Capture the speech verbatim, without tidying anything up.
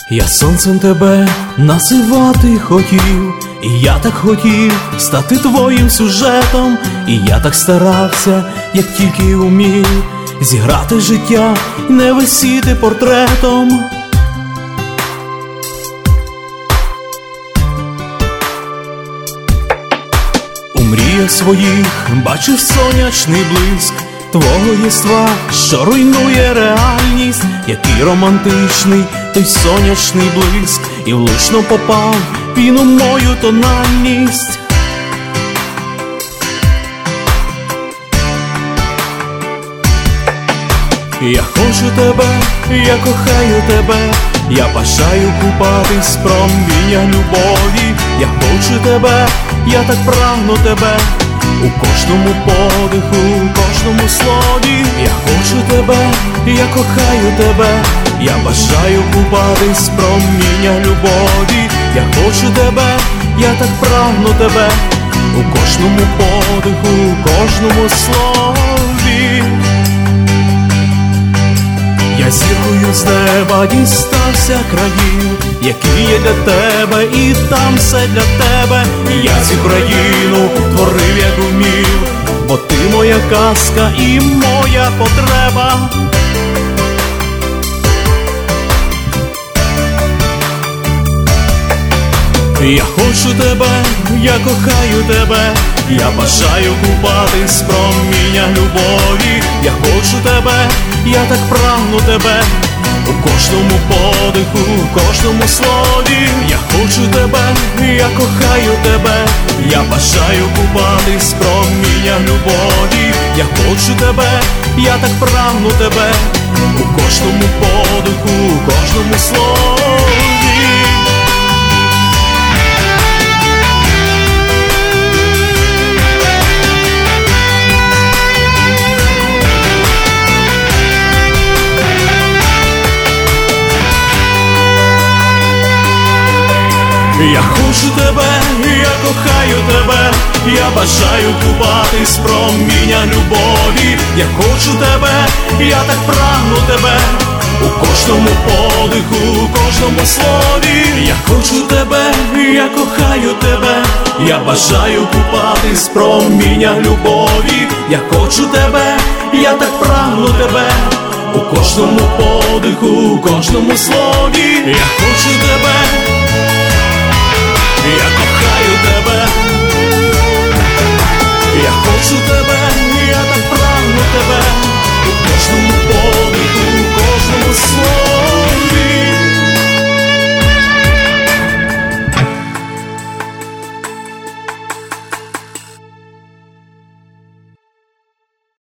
Я сонцем тебе називати хотів, і я так хотів стати твоїм сюжетом, і я так старався, як тільки умів, зіграти життя і не висіти портретом. У мріях своїх бачив сонячний блиск твого єства, що руйнує реальність. Який романтичний той сонячний блиск, і влучно попав він у мою тональність. Я хочу тебе, я кохаю тебе, я бажаю купатись в проміннях любові. Я хочу тебе, я так прагну тебе, у кожному подиху, у кожному слові. Я хочу тебе, я кохаю тебе, я бажаю купатись в проміннях любові. Я хочу тебе, я так прагну тебе, у кожному подиху, у кожному слові. Я зіркою з неба дістався країв, які є для тебе, і там все для тебе. Я цю країну творив, як умів, бо ти моя казка і моя потреба. Я хочу тебе, я кохаю тебе, я бажаю купатись в проміннях любові. Я хочу тебе, я так прагну тебе, у кожному подиху, у кожному слові. Я хочу тебе, я кохаю тебе, я бажаю купатись в проміннях любові. Я хочу тебе, я так прагну тебе, у кожному подиху, у кожному слові. Я хочу тебе, я кохаю тебе, я бажаю купатись в проміннях любові. Я хочу тебе, я так прагну тебе, у кожному подиху, у кожному слові. Я хочу тебе, я кохаю тебе, я бажаю купатись в проміннях любові. Я хочу тебе, я так прагну тебе, у кожному подиху, у кожному слові. Я хочу тебе, я кохаю тебе, я хочу тебе.